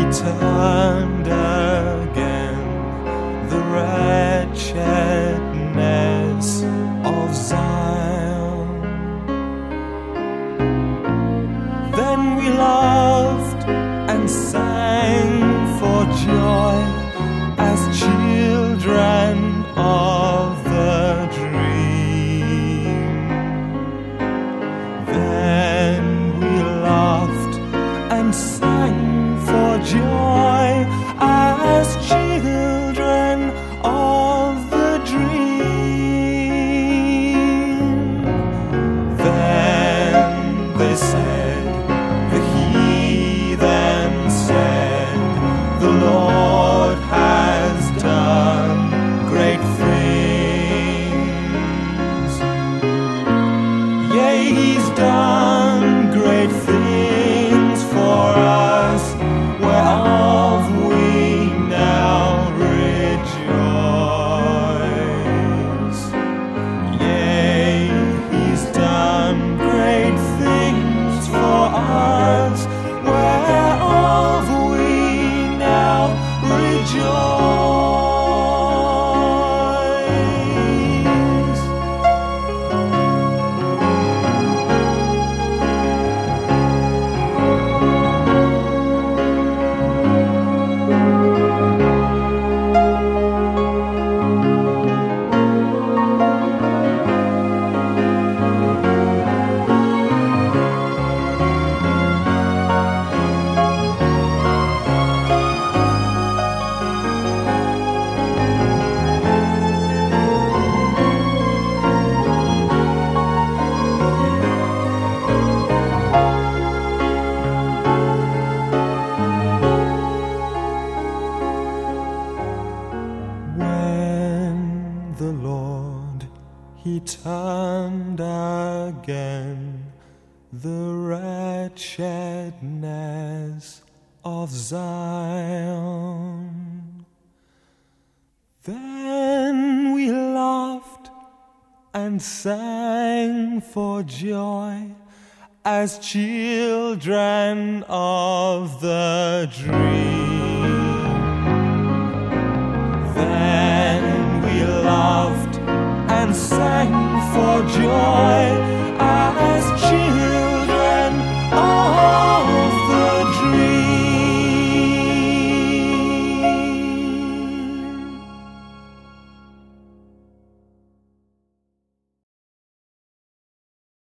turned again the wretchedness of Zion. Then we loved and sang for joy as children of the dream. Then we laughed and sang for joy as children of the dream. Then they said, the heathen said, the Lord has done great things. Yea, he's done great things for us, whereof we now rejoice. Yea, he's done great things for us, whereof we now rejoice. The Lord, he turned again the wretchedness of Zion. Then we laughed and sang for joy as children of the dream. Then we laughed and sang for joy